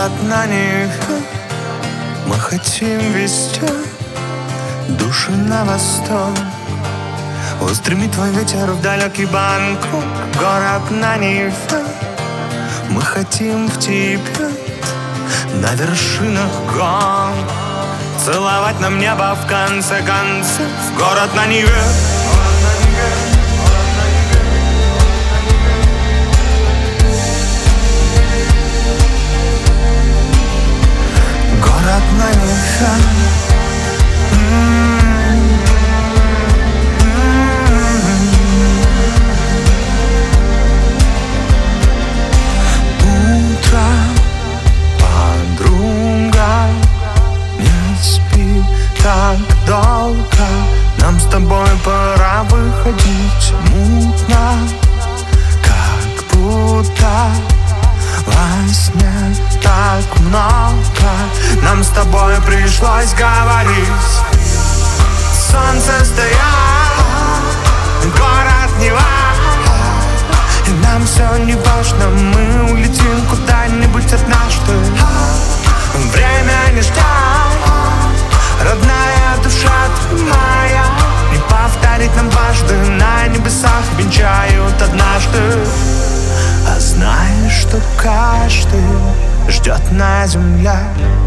Город на Неве, мы хотим везти души на восток. Устремит твой ветер в далекий Бангкок. Город на Неве, мы хотим в Тибет, на вершинах гор целовать нам небо в конце концов. Город на Неве. Город на Неве. Утро, подруга, не спи так долго. Нам с тобой пора выходить. Мутно, как будто во сне так много. Нам с тобой пришлось говорить. Солнце стоят, город Нева. И нам все не важно, мы улетим куда-нибудь однажды. Время не ждать, родная душа ты моя. Не повторить нам дважды, на небесах венчают однажды. А знаешь, что каждый ждет на земле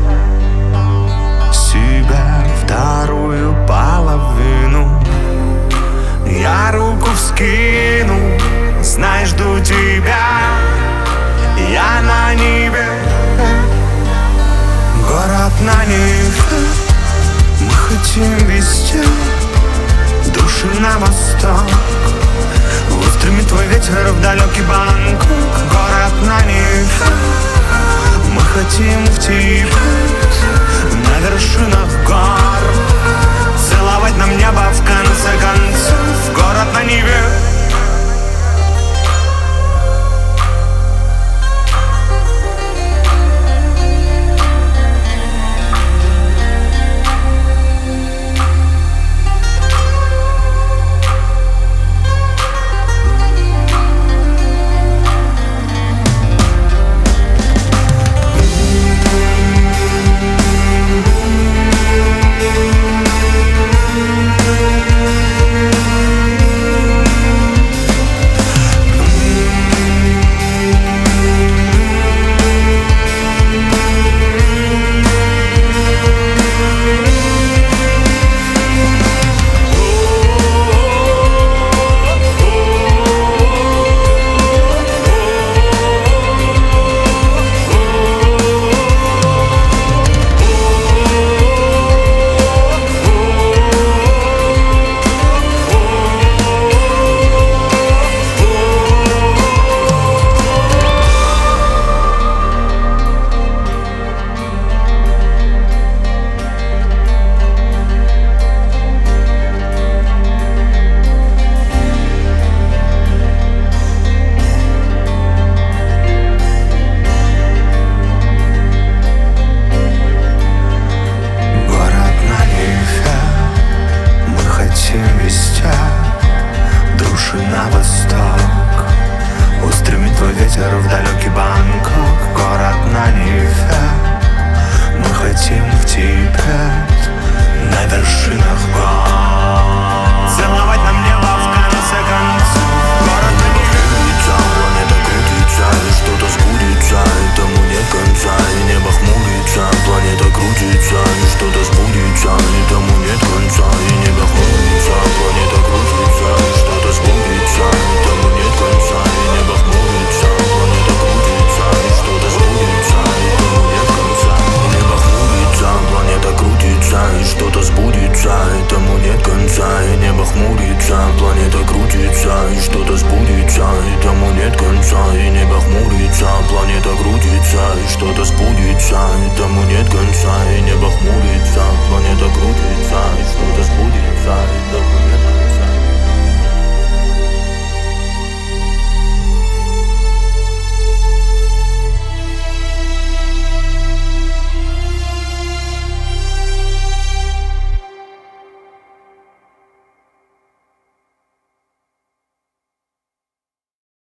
себя вторую половину. Я руку вскину, знай, жду тебя. Я на небе. Город на Неве, мы хотим везти души на восток. Устремит твой ветер в далекий Бангкок. Город на Неве, мы хотим в Тибет, на вершинах гор целовать нам небо в конце концов. Город на Неве. Души на восток. Устремит твой ветер в далекий Бангкок. Город на Неве, мы хотим в Тибет, на вершинах гор целовать нам небо в конце концов. Город на Неве. Планета крутится, и что-то сбудется, и тому нет конца, и небо хмурится. Планета крутится, и что-то сбудется, и тому нет конца, и небо хмурится. Планета крутится, и что-то сбудется, и тому нет конца, и небо хмурится. Планета крутится, и что-то сбудется, и тому нет конца, и небо хмурится. Планета крутится, и что-то сбудется, и тому нет конца, и небо хмурится. Планета крутится, и что-то сбудется, и тому нет конца, и небо хмурится. Планета крутится, и что-то сбудется, и тому нет конца, и небо хмурится.